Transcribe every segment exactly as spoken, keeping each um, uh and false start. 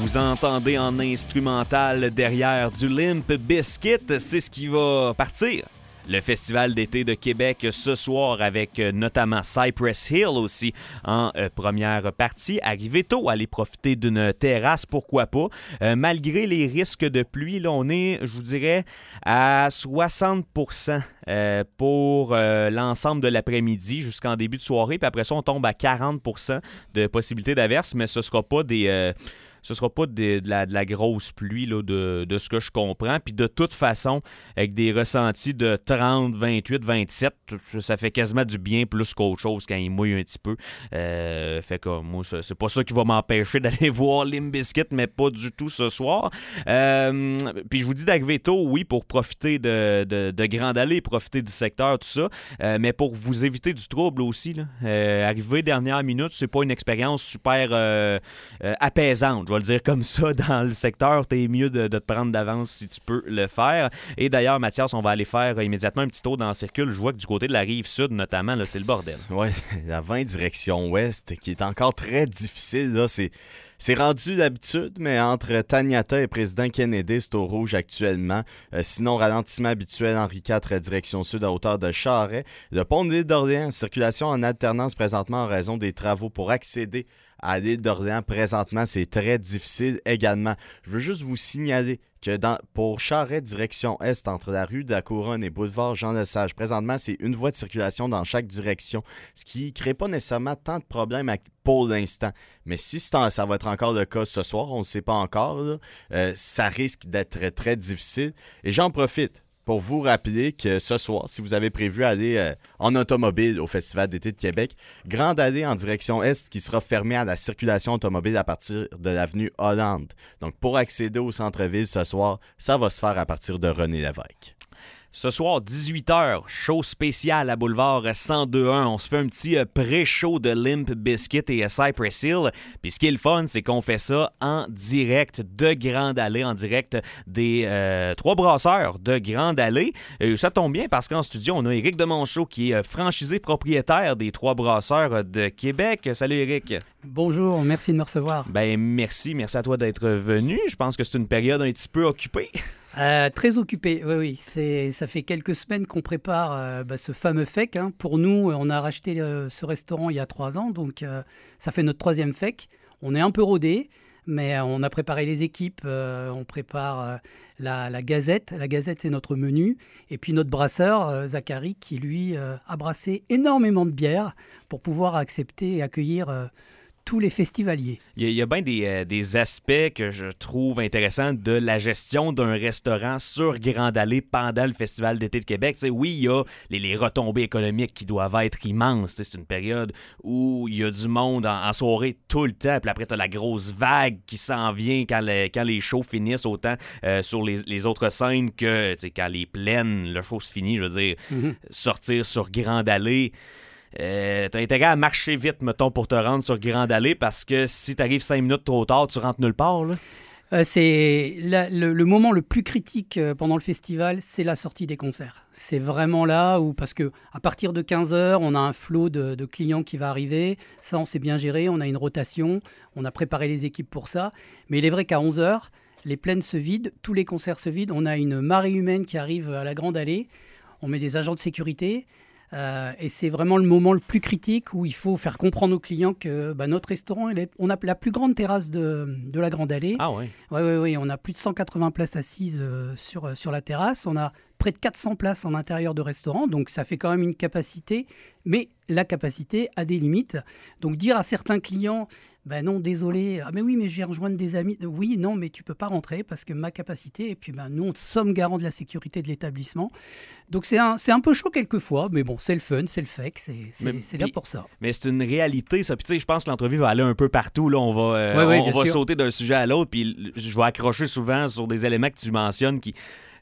Vous entendez en instrumental derrière du Limp Bizkit, c'est ce qui va partir. Le Festival d'été de Québec ce soir avec euh, notamment Cypress Hill aussi en euh, première partie. Arrivez tôt, allez profiter d'une terrasse, pourquoi pas. Euh, malgré les risques de pluie, là, on est, je vous dirais, à soixante pour cent euh, pour euh, l'ensemble de l'après-midi jusqu'en début de soirée. Puis après ça, on tombe à quarante pour cent de possibilités d'averse, mais ce ne sera pas des... Euh, Ce ne sera pas de, de, la, de la grosse pluie là, de, de ce que je comprends. Puis de toute façon, avec des ressentis de trente, vingt-huit, vingt-sept, ça fait quasiment du bien plus qu'autre chose quand il mouille un petit peu. Euh, fait que moi, c'est pas ça qui va m'empêcher d'aller voir Limp Bizkit, mais pas du tout ce soir. Euh, puis je vous dis d'arriver tôt, oui, pour profiter de, de, de Grande Allée, profiter du secteur, tout ça, euh, mais pour vous éviter du trouble aussi. Là. Euh, arriver dernière minute, c'est pas une expérience super euh, euh, apaisante. Je vais le dire comme ça, dans le secteur, t'es mieux de, de te prendre d'avance si tu peux le faire. Et d'ailleurs, Mathias, on va aller faire immédiatement un petit tour dans le circuit. Je vois que du côté de la rive sud, notamment, là, c'est le bordel. Oui, la vingt direction ouest, qui est encore très difficile. Là, c'est... C'est rendu d'habitude, mais entre Taniata et Président Kennedy, c'est au rouge actuellement. Euh, sinon, ralentissement habituel Henri quatre, direction sud à hauteur de Charest. Le pont de l'île d'Orléans, circulation en alternance présentement en raison des travaux pour accéder à l'île d'Orléans. Présentement, c'est très difficile également. Je veux juste vous signaler que dans, pour Charest, direction est, entre la rue de la Couronne et boulevard Jean-Lesage, présentement, c'est une voie de circulation dans chaque direction, ce qui ne crée pas nécessairement tant de problèmes pour l'instant. Mais si ça va être encore le cas ce soir, on ne sait pas encore, là, euh, ça risque d'être très, très difficile. Et j'en profite pour vous rappeler que ce soir, si vous avez prévu aller euh, en automobile au Festival d'été de Québec, Grande Allée en direction est qui sera fermée à la circulation automobile à partir de l'avenue Hollande. Donc, pour accéder au centre-ville ce soir, ça va se faire à partir de René Lévesque. Ce soir, dix-huit heures, show spécial à Boulevard cent deux un. On se fait un petit pré-show de Limp Bizkit et Cypress Hill. Puis ce qui est le fun, c'est qu'on fait ça en direct de Grande Allée, en direct des euh, trois brasseurs de Grande Allée. Et ça tombe bien parce qu'en studio, on a Éric Demonchaux qui est franchisé propriétaire des trois brasseurs de Québec. Salut Éric. Bonjour, merci de me recevoir. Ben merci, merci à toi d'être venu. Je pense que c'est une période un petit peu occupée. Euh, très occupé, oui, oui. C'est, ça fait quelques semaines qu'on prépare euh, bah, ce fameux F E C. Hein. Pour nous, on a racheté euh, ce restaurant il y a trois ans, donc euh, ça fait notre troisième F E C. On est un peu rodé, mais euh, on a préparé les équipes, euh, on prépare euh, la, la gazette. La gazette, c'est notre menu. Et puis notre brasseur, euh, Zachary, qui lui euh, a brassé énormément de bière pour pouvoir accepter et accueillir euh, tous les festivaliers. Il y a, il y a bien des, euh, des aspects que je trouve intéressants de la gestion d'un restaurant sur Grande Allée pendant le Festival d'été de Québec. Tu sais, oui, il y a les, les retombées économiques qui doivent être immenses. Tu sais, c'est une période où il y a du monde en, en soirée tout le temps. Puis après, tu as la grosse vague qui s'en vient quand, le, quand les shows finissent, autant euh, sur les, les autres scènes que tu sais, quand les plaines, le show se finit. Je veux dire, mm-hmm. Sortir sur Grande Allée... Euh, t'as intérêt à marcher vite, mettons, pour te rendre sur Grande Allée, parce que si t'arrives cinq minutes trop tard, tu rentres nulle part, là. Euh, c'est la, le, le moment le plus critique euh, pendant le festival, c'est la sortie des concerts. C'est vraiment là où, parce que à partir de quinze heures, on a un flot de, de clients qui va arriver. Ça, on s'est bien géré, on a une rotation, on a préparé les équipes pour ça. Mais il est vrai qu'à onze heures, les plaines se vident, tous les concerts se vident. On a une marée humaine qui arrive à la Grande Allée. On met des agents de sécurité. Euh, et c'est vraiment le moment le plus critique où il faut faire comprendre aux clients que bah, notre restaurant, il est, on a la plus grande terrasse de, de la Grande Allée. Ah oui? Oui, oui, oui. On a plus de cent quatre-vingts places assises euh, sur, sur la terrasse. On a près de quatre cents places en intérieur de restaurant. Donc ça fait quand même une capacité. Mais la capacité a des limites. Donc dire à certains clients, ben non, désolé, ah mais oui, mais je vais rejoindre des amis. Oui, non, mais tu peux pas rentrer parce que ma capacité, et puis ben, nous, on sommes garants de la sécurité de l'établissement. Donc c'est un, c'est un peu chaud quelquefois, mais bon, c'est le fun, c'est le fait, c'est, c'est, c'est là pour ça. Mais c'est une réalité, ça. Puis tu sais, je pense que l'entrevue va aller un peu partout. Là. On va, euh, oui, oui, on, on va sûr. sauter d'un sujet à l'autre, puis je vais accrocher souvent sur des éléments que tu mentionnes qui...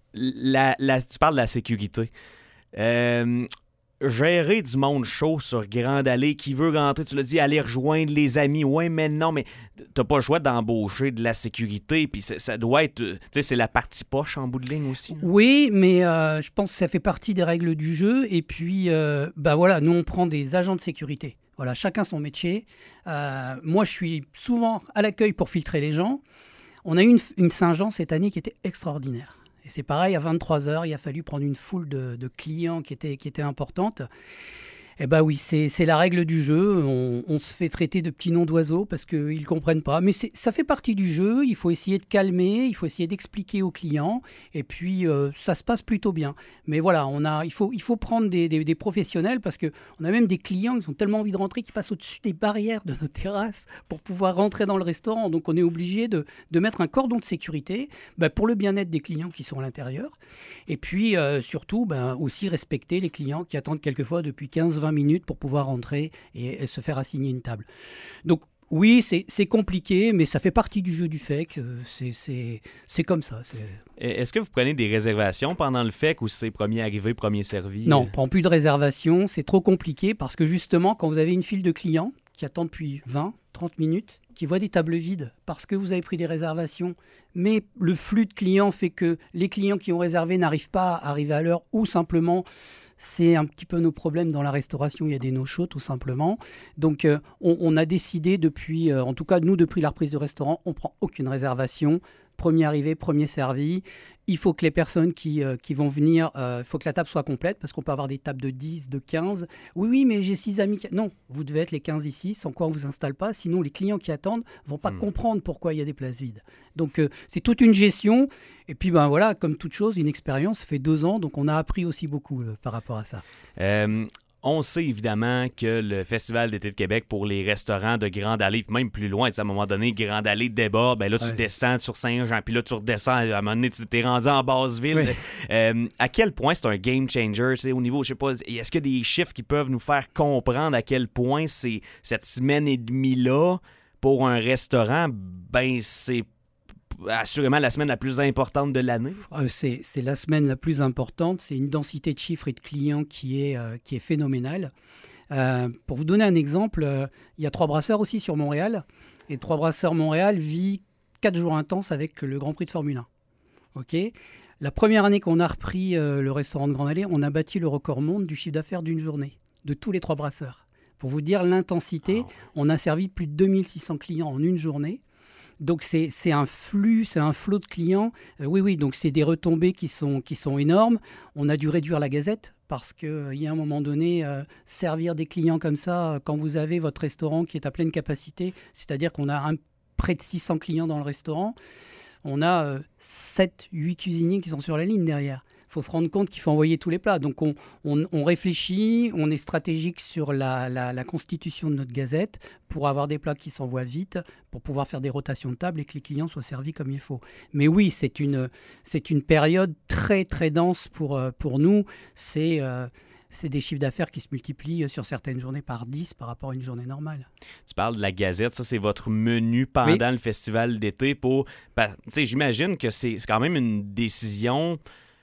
La, la, tu parles de la sécurité. Euh... Gérer du monde chaud sur Grande Allée qui veut rentrer, tu l'as dit, aller rejoindre les amis. Ouais, mais non, mais t'as pas le choix d'embaucher de la sécurité. Puis ça doit être, tu sais, c'est la partie poche en bout de ligne aussi. Là. Oui, mais euh, je pense que ça fait partie des règles du jeu. Et puis, euh, bah voilà, nous on prend des agents de sécurité. Voilà, chacun son métier. Euh, moi, je suis souvent à l'accueil pour filtrer les gens. On a eu une, une Saint-Jean cette année qui était extraordinaire. Et c'est pareil, à vingt-trois heures, il a fallu prendre une foule de, de clients qui était, qui était importante. Eh bien oui, c'est, c'est la règle du jeu. On, on se fait traiter de petits noms d'oiseaux parce qu'ils ne comprennent pas. Mais c'est, ça fait partie du jeu. Il faut essayer de calmer, il faut essayer d'expliquer aux clients. Et puis, euh, ça se passe plutôt bien. Mais voilà, on a, il, faut, il faut prendre des, des, des professionnels parce qu'on a même des clients qui ont tellement envie de rentrer qu'ils passent au-dessus des barrières de nos terrasses pour pouvoir rentrer dans le restaurant. Donc, on est obligé de, de mettre un cordon de sécurité ben, pour le bien-être des clients qui sont à l'intérieur. Et puis, euh, surtout, ben, aussi respecter les clients qui attendent quelquefois depuis quinze à vingt minutes pour pouvoir rentrer et, et se faire assigner une table. Donc oui, c'est, c'est compliqué, mais ça fait partie du jeu du F E C. C'est, c'est, c'est comme ça. C'est... Est-ce que vous prenez des réservations pendant le F E C ou c'est premier arrivé, premier servi? Non, on ne prend plus de réservations. C'est trop compliqué parce que justement, quand vous avez une file de clients qui attendent depuis vingt, trente minutes, qui voient des tables vides parce que vous avez pris des réservations, mais le flux de clients fait que les clients qui ont réservé n'arrivent pas à arriver à l'heure ou simplement c'est un petit peu nos problèmes dans la restauration, il y a des no-shows tout simplement. Donc euh, on, on a décidé depuis, euh, en tout cas nous depuis la reprise de restaurant, on ne prend aucune réservation. Premier arrivé, premier servi. Il faut que les personnes qui, euh, qui vont venir, il euh, faut que la table soit complète parce qu'on peut avoir des tables de dix, de quinze. Oui, oui, mais j'ai six amis. Qui... Non, vous devez être les quinze ici, sans quoi on ne vous installe pas. Sinon, les clients qui attendent ne vont pas mmh. comprendre pourquoi il y a des places vides. Donc, euh, c'est toute une gestion. Et puis, ben voilà, comme toute chose, une expérience, ça fait deux ans. Donc, on a appris aussi beaucoup euh, par rapport à ça. Euh... On sait évidemment que le Festival d'été de Québec pour les restaurants de Grande Allée, puis même plus loin, à un moment donné, Grande Allée déborde, ben là tu ouais. descends sur Saint-Jean, puis là tu redescends, à un moment donné tu t'es rendu en Basse-Ville. Oui. Euh, à quel point c'est un game changer, tu sais, au niveau, je sais pas, est-ce qu'il y a des chiffres qui peuvent nous faire comprendre à quel point c'est cette semaine et demie-là pour un restaurant, ben c'est assurément la semaine la plus importante de l'année? Euh, c'est, c'est la semaine la plus importante. C'est une densité de chiffres et de clients qui est, euh, qui est phénoménale. Euh, pour vous donner un exemple, euh, il y a Trois Brasseurs aussi sur Montréal. Et Trois Brasseurs Montréal vit quatre jours intenses avec le Grand Prix de Formule un. Okay. La première année qu'on a repris euh, le restaurant de Grande Allée, on a bâti le record monde du chiffre d'affaires d'une journée, de tous les Trois Brasseurs. Pour vous dire l'intensité, oh. on a servi plus de deux mille six cents clients en une journée. Donc c'est, c'est un flux, c'est un flot de clients. Euh, oui, oui, donc c'est des retombées qui sont, qui sont énormes. On a dû réduire la gazette parce qu'il euh, y a un moment donné, euh, servir des clients comme ça, euh, quand vous avez votre restaurant qui est à pleine capacité, c'est-à-dire qu'on a un, près de six cents clients dans le restaurant, on a euh, sept huit cuisiniers qui sont sur la ligne derrière. Il faut se rendre compte qu'il faut envoyer tous les plats. Donc, on, on, on réfléchit, on est stratégique sur la, la, la constitution de notre gazette pour avoir des plats qui s'envoient vite, pour pouvoir faire des rotations de table et que les clients soient servis comme il faut. Mais oui, c'est une, c'est une période très, très dense pour, pour nous. C'est... Euh, c'est des chiffres d'affaires qui se multiplient sur certaines journées par dix par rapport à une journée normale. Tu parles de la Gazette, ça c'est votre menu pendant oui. le festival d'été pour... Tu sais, j'imagine que c'est, c'est quand même une décision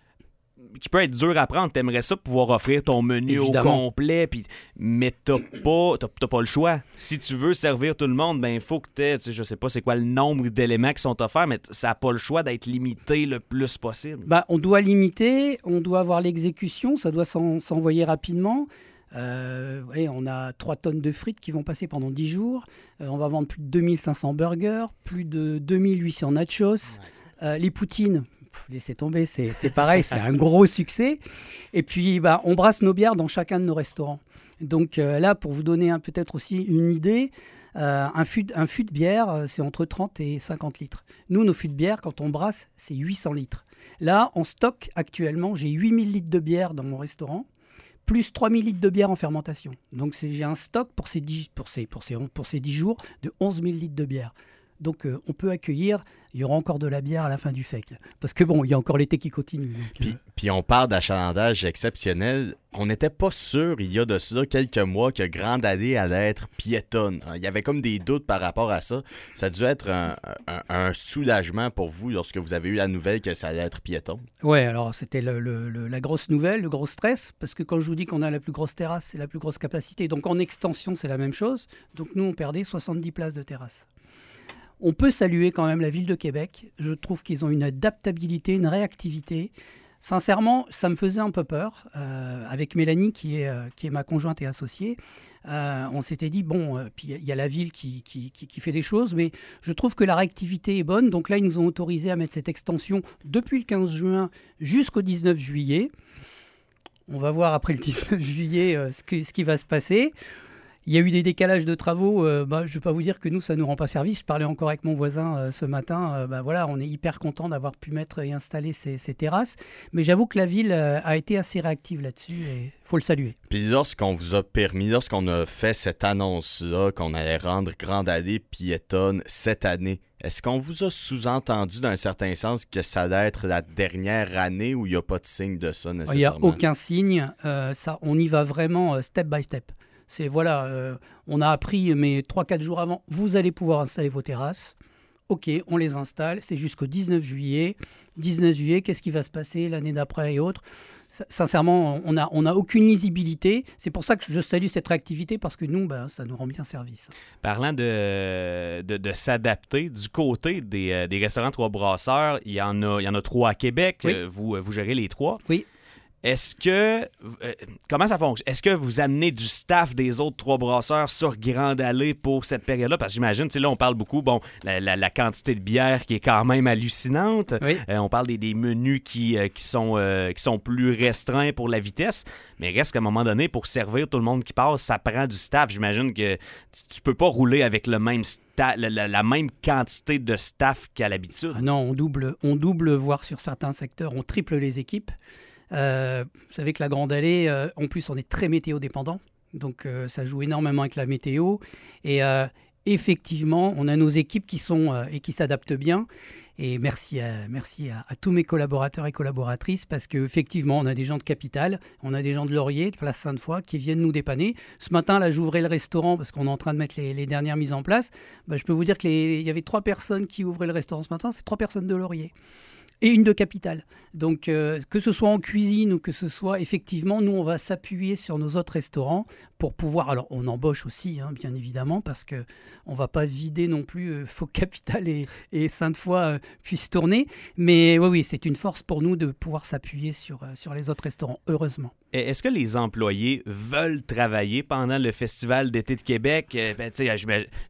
qui peut être dur à prendre. T'aimerais ça pouvoir offrir ton menu Évidemment. au complet, pis, mais t'as pas, t'as, t'as pas le choix. Si tu veux servir tout le monde, ben il faut que t'aies, tu sais, je sais pas c'est quoi le nombre d'éléments qui sont offerts, mais ça n'a pas le choix d'être limité le plus possible. Ben, on doit limiter, on doit avoir l'exécution, ça doit s'en, s'envoyer rapidement. Euh, ouais, on a trois tonnes de frites qui vont passer pendant dix jours. Euh, on va vendre plus de deux mille cinq cents burgers, plus de deux mille huit cents nachos. Ouais. Euh, les poutines, laissez tomber, c'est, c'est pareil, c'est un gros succès. Et puis, bah, on brasse nos bières dans chacun de nos restaurants. Donc euh, là, pour vous donner un, peut-être aussi une idée, euh, un, fût, un fût de bière, c'est entre trente et cinquante litres. Nous, nos fûts de bière, quand on brasse, c'est huit cents litres. Là, en stock, actuellement, j'ai huit mille litres de bière dans mon restaurant, plus trois mille litres de bière en fermentation. Donc, c'est, j'ai un stock pour ces dix, pour ces, pour ces, pour ces dix jours de onze mille litres de bière. Donc, euh, on peut accueillir, il y aura encore de la bière à la fin du F E C. Parce que bon, il y a encore l'été qui continue. Donc, puis, euh... puis, on parle d'achalandage exceptionnel. On n'était pas sûr, il y a de cela quelques mois, que Grande Allée allait être piétonne. Il y avait comme des doutes par rapport à ça. Ça a dû être un, un, un soulagement pour vous lorsque vous avez eu la nouvelle que ça allait être piéton. Oui, alors c'était le, le, le, la grosse nouvelle, le gros stress. Parce que quand je vous dis qu'on a la plus grosse terrasse, c'est la plus grosse capacité. Donc, en extension, c'est la même chose. Donc, nous, on perdait soixante-dix places de terrasse. On peut saluer quand même la Ville de Québec. Je trouve qu'ils ont une adaptabilité, une réactivité. Sincèrement, ça me faisait un peu peur. Euh, avec Mélanie, qui est, euh, qui est ma conjointe et associée, euh, on s'était dit, bon, euh, puis il y a la ville qui, qui, qui, qui fait des choses, mais je trouve que la réactivité est bonne. Donc là, ils nous ont autorisé à mettre cette extension depuis le quinze juin jusqu'au dix-neuf juillet. On va voir après le dix-neuf juillet euh, ce, que, ce qui va se passer. Il y a eu des décalages de travaux. Euh, bah, je ne vais pas vous dire que nous, ça ne nous rend pas service. Je parlais encore avec mon voisin euh, ce matin. Euh, bah, voilà, on est hyper content d'avoir pu mettre et installer ces, ces terrasses. Mais j'avoue que la ville euh, a été assez réactive là-dessus et il faut le saluer. Puis lorsqu'on vous a permis, lorsqu'on a fait cette annonce-là, qu'on allait rendre Grande Allée piétonne cette année, est-ce qu'on vous a sous-entendu d'un certain sens que ça allait être la dernière année où il n'y a pas de signe de ça nécessairement? Il n'y a aucun signe. Euh, ça, on y va vraiment euh, step by step. C'est voilà, euh, on a appris, mais trois quatre jours avant, vous allez pouvoir installer vos terrasses. Ok, on les installe, c'est jusqu'au dix-neuf juillet. dix-neuf juillet, qu'est-ce qui va se passer l'année d'après et autres? Sincèrement, on n'a on a aucune lisibilité. C'est pour ça que je salue cette réactivité, parce que nous, ben, ça nous rend bien service. Parlant de, de, de s'adapter, du côté des, euh, des restaurants Trois Brasseurs, il y en a, il y en a trois à Québec. Oui. Euh, vous, vous gérez les trois. Oui. Est-ce que... Euh, comment ça fonctionne? Est-ce que vous amenez du staff des autres Trois Brasseurs sur Grande Allée pour cette période-là? Parce que j'imagine, tu sais, là, on parle beaucoup, bon, la, la, la quantité de bière qui est quand même hallucinante. Oui. Euh, on parle des, des menus qui, euh, qui, sont, euh, qui sont plus restreints pour la vitesse. Mais reste qu'à un moment donné, pour servir tout le monde qui passe, ça prend du staff. J'imagine que tu, tu peux pas rouler avec le même sta- la, la, la même quantité de staff qu'à l'habitude. Ah non, on double, on double, voire sur certains secteurs, on triple les équipes. Euh, vous savez que la Grande Allée, euh, en plus, on est très météo dépendant, donc euh, ça joue énormément avec la météo. Et euh, effectivement, on a nos équipes qui sont euh, et qui s'adaptent bien. Et merci à, merci à, à tous mes collaborateurs et collaboratrices, parce qu'effectivement, on a des gens de Capitale, on a des gens de Laurier, de Place Sainte-Foy, qui viennent nous dépanner. Ce matin, là, j'ouvrais le restaurant parce qu'on est en train de mettre les, les dernières mises en place. Bah, je peux vous dire qu'il y avait trois personnes qui ouvraient le restaurant ce matin, c'est trois personnes de Laurier. Et une de Capitale. Donc, euh, que ce soit en cuisine ou que ce soit, effectivement, nous, on va s'appuyer sur nos autres restaurants pour pouvoir... Alors, on embauche aussi, hein, bien évidemment, parce qu'on ne va pas vider non plus. Il euh, faut que Capitale et, et Sainte-Foy euh, puissent tourner. Mais oui, oui, c'est une force pour nous de pouvoir s'appuyer sur, euh, sur les autres restaurants, heureusement. Est-ce que les employés veulent travailler pendant le Festival d'été de Québec? Ben, tu sais,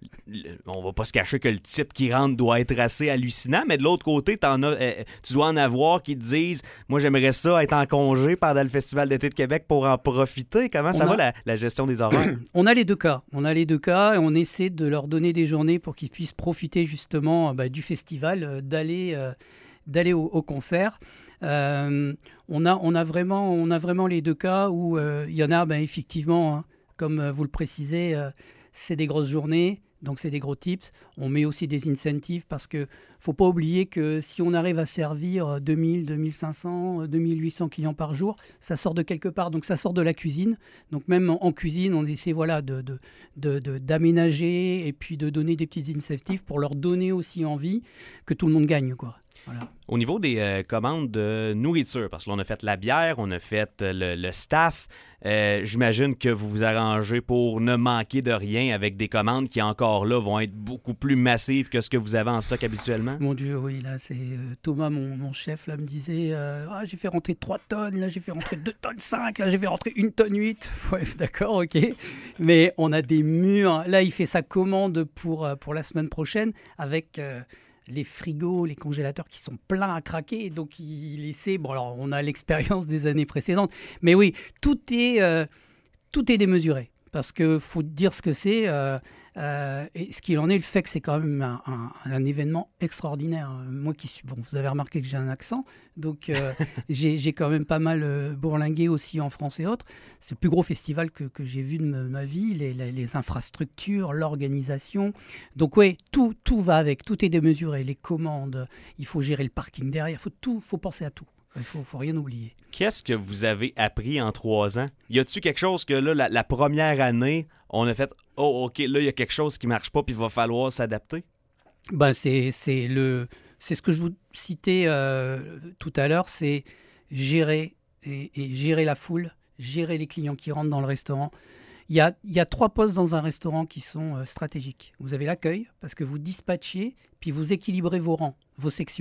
on va pas se cacher que le type qui rentre doit être assez hallucinant, mais de l'autre côté, t'en as, euh, tu dois en avoir qui te disent « Moi, j'aimerais ça être en congé pendant le Festival d'été de Québec pour en profiter. » Comment ça on va, a... la, la gestion des horaires? On a les deux cas. On a les deux cas et on essaie de leur donner des journées pour qu'ils puissent profiter justement bah, du festival, euh, d'aller, euh, d'aller au, au concert. Euh, on, a, on, a vraiment, on a vraiment les deux cas où il euh, y en a, ben, effectivement, hein, comme vous le précisez, euh, c'est des grosses journées, donc c'est des gros tips. On met aussi des incentives parce qu'il ne faut pas oublier que si on arrive à servir deux mille, deux mille cinq cents, deux mille huit cents clients par jour, ça sort de quelque part, donc ça sort de la cuisine. Donc même en, en cuisine, on essaie voilà, de, de, de, de, d'aménager et puis de donner des petites incentives pour leur donner aussi envie que tout le monde gagne, quoi. Voilà. Au niveau des euh, commandes de nourriture, parce que là, on a fait la bière, on a fait le, le staff, euh, j'imagine que vous vous arrangez pour ne manquer de rien avec des commandes qui, encore là, vont être beaucoup plus massives que ce que vous avez en stock habituellement. Mon Dieu, oui, là, c'est euh, Thomas, mon, mon chef, là, me disait euh, ah, j'ai fait rentrer trois tonnes, là, j'ai fait rentrer deux tonnes cinq, là, j'ai fait rentrer une tonne huit. Ouais, d'accord, ok. Mais on a des murs. Là, il fait sa commande pour, pour la semaine prochaine avec... Euh, les frigos, les congélateurs qui sont pleins à craquer, donc il essaie, bon alors on a l'expérience des années précédentes, mais oui, tout est, euh, tout est démesuré, parce qu'il faut dire ce que c'est, euh, euh, et ce qu'il en est, le fait que c'est quand même un, un, un événement extraordinaire. Moi qui suis, bon, vous avez remarqué que j'ai un accent, donc euh, j'ai, j'ai quand même pas mal euh, bourlingué aussi en France et autres. C'est le plus gros festival que, que j'ai vu de ma, ma vie, les, les, les infrastructures, l'organisation. Donc oui, tout, tout va avec, tout est démesuré, les commandes, il faut gérer le parking derrière, il faut, tout, faut penser à tout. Il ne faut, faut rien oublier. Qu'est-ce que vous avez appris en trois ans? Y a-t-il quelque chose que là, la, la première année, on a fait « Oh, OK, là, il y a quelque chose qui ne marche pas puis il va falloir s'adapter? » Ben, c'est, c'est, le, c'est ce que je vous citais euh, tout à l'heure, c'est gérer, et, et gérer la foule, gérer les clients qui rentrent dans le restaurant. Il y a, il y a trois postes dans un restaurant qui sont euh, stratégiques. Vous avez l'accueil, parce que vous dispatchez, puis vous équilibrez vos rangs, vos sections.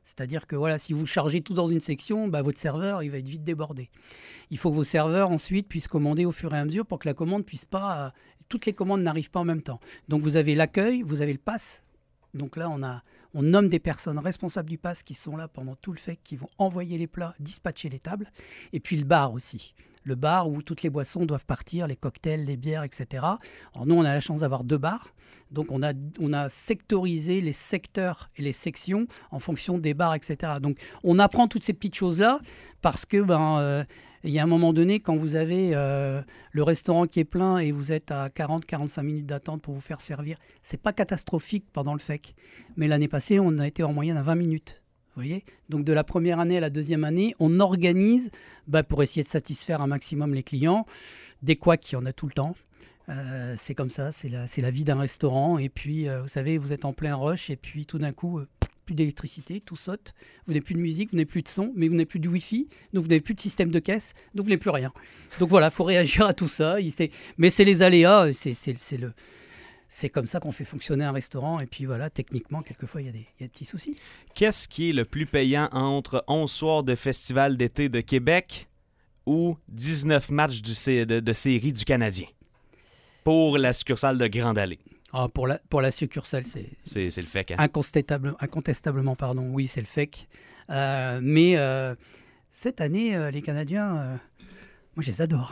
C'est-à-dire que voilà, si vous chargez tout dans une section, bah, votre serveur il va être vite débordé. Il faut que vos serveurs ensuite puissent commander au fur et à mesure pour que la commande puisse pas... Euh, toutes les commandes n'arrivent pas en même temps. Donc vous avez l'accueil, vous avez le pass. Donc là, on, a, on nomme des personnes responsables du pass qui sont là pendant tout le fait, qui vont envoyer les plats, dispatcher les tables. Et puis le bar aussi. Le bar où toutes les boissons doivent partir, les cocktails, les bières, et cetera. Alors nous, on a la chance d'avoir deux bars. Donc on a, on a sectorisé les secteurs et les sections en fonction des bars, et cetera. Donc on apprend toutes ces petites choses-là parce que ben, euh, il y a un moment donné, quand vous avez euh, le restaurant qui est plein et vous êtes à quarante à quarante-cinq minutes d'attente pour vous faire servir, c'est pas catastrophique pendant le F E C. Mais l'année passée, on a été en moyenne à vingt minutes. Vous voyez ? Donc de la première année à la deuxième année, on organise bah, pour essayer de satisfaire un maximum les clients. Des couacs, il y en a tout le temps. Euh, c'est comme ça, c'est la, c'est la vie d'un restaurant. Et puis, euh, vous savez, vous êtes en plein rush et puis tout d'un coup, euh, plus d'électricité, tout saute. Vous n'avez plus de musique, vous n'avez plus de son, mais vous n'avez plus de Wi-Fi, donc vous n'avez plus de système de caisse, donc vous n'avez plus rien. Donc voilà, il faut réagir à tout ça. Il, c'est, mais c'est les aléas, c'est, c'est, c'est le... C'est comme ça qu'on fait fonctionner un restaurant. Et puis voilà, techniquement, quelquefois, il y a des, il y a des petits soucis. Qu'est-ce qui est le plus payant entre onze soirs de Festival d'été de Québec ou dix-neuf matchs du, de, de série du Canadien pour la succursale de Grande Allée? Ah, pour, la, pour la succursale, c'est, c'est, c'est le F E C. Hein? Incontestable, incontestablement, pardon. Oui, c'est le F E C. Euh, mais euh, cette année, euh, les Canadiens, euh, moi, je les adore.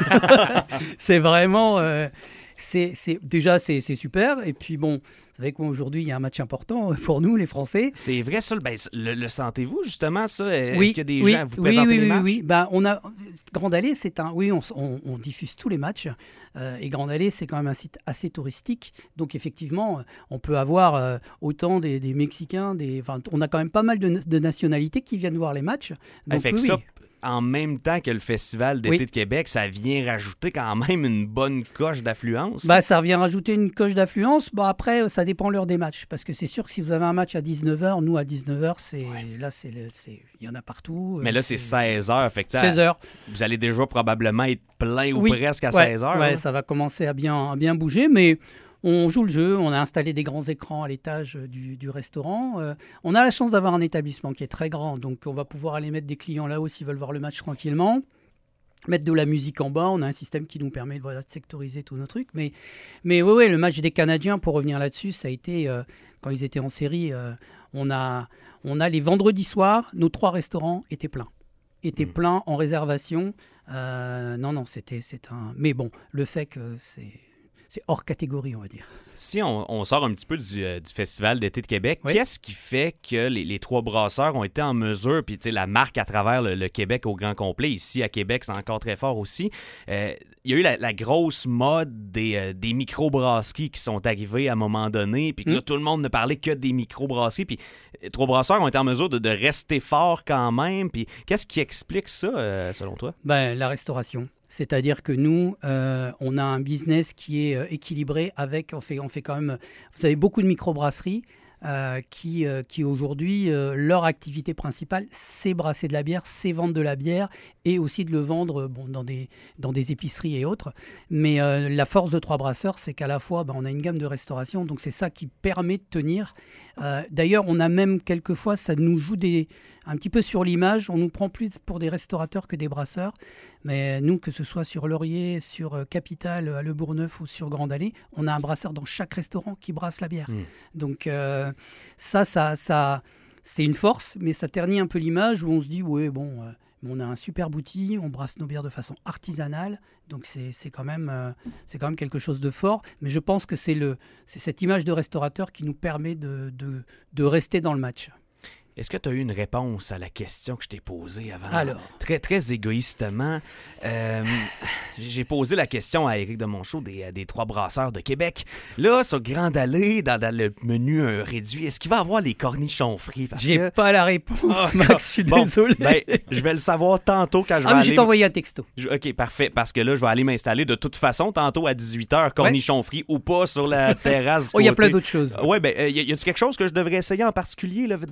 C'est vraiment... Euh, C'est, c'est, déjà, c'est, c'est super. Et puis, bon, vous savez qu'aujourd'hui, il y a un match important pour nous, les Français. C'est vrai, ça. Ben, le, le sentez-vous, justement, ça? Est-ce oui, qu'il y a des oui, gens... Vous oui, présentez oui, les oui, matchs? oui. Ben, on a... Grande Allée, c'est un... Oui, on, on, on diffuse tous les matchs. Euh, et Grande Allée, c'est quand même un site assez touristique. Donc, effectivement, on peut avoir euh, autant des, des Mexicains, des... Enfin, on a quand même pas mal de, de nationalités qui viennent voir les matchs. Donc, fait que oui, ça, oui. En même temps que le Festival d'été oui. de Québec, ça vient rajouter quand même une bonne coche d'affluence. Bah, ça vient rajouter une coche d'affluence. Bon, après, ça dépend l'heure des matchs. Parce que c'est sûr que si vous avez un match à dix-neuf heures, nous, à dix-neuf heures, c'est... Ouais. Là, c'est, le... c'est... il y en a partout. Mais là, c'est, c'est seize heures. Fait que seize heures. Vous allez déjà probablement être plein ou oui. presque à ouais. seize heures. Oui, hein? Ça va commencer à bien, à bien bouger. Mais... On joue le jeu, on a installé des grands écrans à l'étage du, du restaurant. Euh, on a la chance d'avoir un établissement qui est très grand, donc on va pouvoir aller mettre des clients là-haut s'ils veulent voir le match tranquillement. Mettre de la musique en bas, on a un système qui nous permet voilà, de sectoriser tous nos trucs. Mais, mais oui, ouais, le match des Canadiens, pour revenir là-dessus, ça a été, euh, quand ils étaient en série, euh, on, a, on a les vendredis soirs, nos trois restaurants étaient pleins. Étaient mmh. pleins en réservation. Euh, non, non, c'était, c'est un... Mais bon, le fait que c'est... C'est hors catégorie, on va dire. Si on, on sort un petit peu du, euh, du Festival d'été de Québec, oui. Qu'est-ce qui fait que les, les trois brasseurs ont été en mesure, puis la marque à travers le, le Québec au grand complet, ici à Québec, c'est encore très fort aussi. Euh, il y a eu la, la grosse mode des, euh, des micro-brasseries qui sont arrivées à un moment donné, puis que mmh. là, tout le monde ne parlait que des micro-brasseries, puis les trois brasseurs ont été en mesure de, de rester forts quand même. Puis qu'est-ce qui explique ça, euh, selon toi? Ben, la restauration. C'est-à-dire que nous, euh, on a un business qui est euh, équilibré avec, on fait, on fait quand même, vous avez beaucoup de microbrasseries euh, qui, euh, qui aujourd'hui, euh, leur activité principale, c'est brasser de la bière, c'est vendre de la bière et aussi de le vendre bon, dans, des, dans des épiceries et autres. Mais euh, la force de Trois Brasseurs, c'est qu'à la fois, ben, on a une gamme de restauration, donc c'est ça qui permet de tenir. Euh, d'ailleurs, on a même quelquefois, ça nous joue des... un petit peu sur l'image, on nous prend plus pour des restaurateurs que des brasseurs. Mais nous, que ce soit sur Laurier, sur Capitale, à Le Bourgneuf ou sur Grande Allée, on a un brasseur dans chaque restaurant qui brasse la bière. Mmh. Donc euh, ça, ça, ça, c'est une force, mais ça ternit un peu l'image où on se dit, ouais, bon, euh, on a un super outil, on brasse nos bières de façon artisanale, donc c'est, c'est, quand même, euh, c'est quand même quelque chose de fort. Mais je pense que c'est, le, c'est cette image de restaurateur qui nous permet de, de, de rester dans le match. Est-ce que tu as eu une réponse à la question que je t'ai posée avant? Alors. Très, très égoïstement, euh, j'ai posé la question à Éric de Monchaux des, des Trois Brasseurs de Québec. Là, sur Grande Allée, dans, dans le menu euh, réduit, est-ce qu'il va avoir les cornichons frits? Parce j'ai que... pas la réponse, oh, Max, je suis bon, désolé. Ben, je vais le savoir tantôt quand je vais ah, mais aller... je vais t'envoyer un texto. Je... OK, parfait, parce que là, je vais aller m'installer de toute façon tantôt à dix-huit heures, cornichons ouais. frits ou pas, sur la terrasse. Oh, il y a plein d'autres choses. Oui, ben, euh, y, y a-tu quelque chose que je devrais essayer en particulier, là, vite de même, là?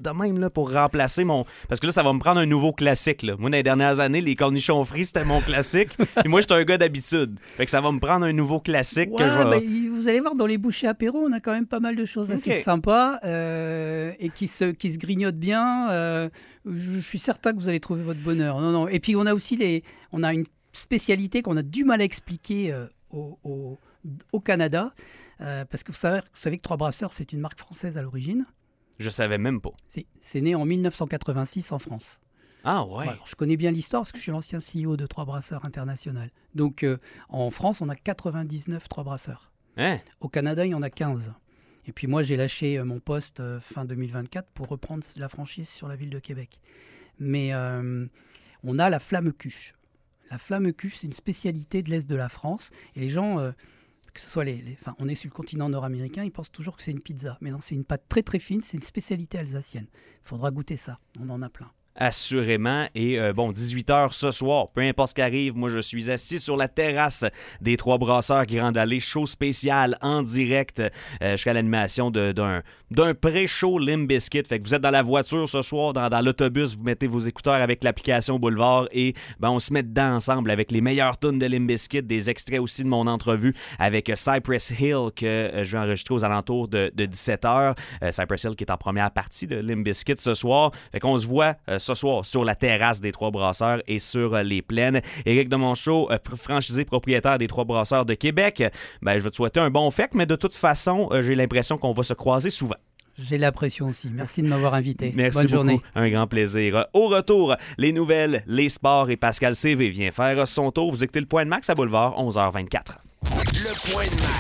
pour remplacer mon... Parce que là, ça va me prendre un nouveau classique. Là. Moi, dans les dernières années, les cornichons frits, c'était mon classique. Et moi, j'étais un gars d'habitude. Fait que ça va me prendre un nouveau classique Ouais, que je vais... ben, vous allez voir, dans les bouchées apéro, on a quand même pas mal de choses assez Okay. sympas euh, et qui se, qui se grignotent bien. Euh, je, je suis certain que vous allez trouver votre bonheur. Non, non. Et puis, on a aussi les, on a une spécialité qu'on a du mal à expliquer euh, au, au, au Canada. Euh, parce que vous savez, vous savez que Trois Brasseurs, c'est une marque française à l'origine. Je savais même pas. C'est, c'est né en dix-neuf cent quatre-vingt-six en France. Ah ouais. Alors, je connais bien l'histoire parce que je suis l'ancien C E O de Trois Brasseurs International. Donc, euh, en France, on a quatre-vingt-dix-neuf Trois Brasseurs. Hein? Au Canada, il y en a quinze. Et puis moi, j'ai lâché euh, mon poste euh, fin deux mille vingt-quatre pour reprendre la franchise sur la ville de Québec. Mais euh, on a la flamme cuche. La flamme cuche, c'est une spécialité de l'Est de la France. Et les gens... Euh, que ce soit les, les, enfin, on est sur le continent nord-américain, ils pensent toujours que c'est une pizza. Mais non, c'est une pâte très très fine, c'est une spécialité alsacienne. Il faudra goûter ça, on en a plein. Assurément. Et euh, bon, dix-huit heures ce soir, peu importe ce qui arrive, moi je suis assis sur la terrasse des Trois Brasseurs Grande Allée, show spécial en direct euh, jusqu'à l'animation de, d'un, d'un pré-show Limp Bizkit. Fait que vous êtes dans la voiture ce soir, dans, dans l'autobus, vous mettez vos écouteurs avec l'application Boulevard et ben, on se met dedans ensemble avec les meilleures tunes de Limp Bizkit, des extraits aussi de mon entrevue avec Cypress Hill que euh, je vais enregistrer aux alentours de, de dix-sept heures. Euh, Cypress Hill qui est en première partie de Limp Bizkit ce soir. Fait qu'on se voit euh, ce soir sur la terrasse des Trois Brasseurs et sur euh, les plaines. Éric de Monchaux, euh, franchisé propriétaire des Trois Brasseurs de Québec. Ben, je vais te souhaiter un bon fête, mais de toute façon, euh, j'ai l'impression qu'on va se croiser souvent. J'ai l'impression aussi. Merci de m'avoir invité. Merci Bonne beaucoup. journée. Un grand plaisir. Au retour, les nouvelles, les sports et Pascal C V vient faire son tour. Vous écoutez le Point de Max à Boulevard, onze heures vingt-quatre. Le Point de Max.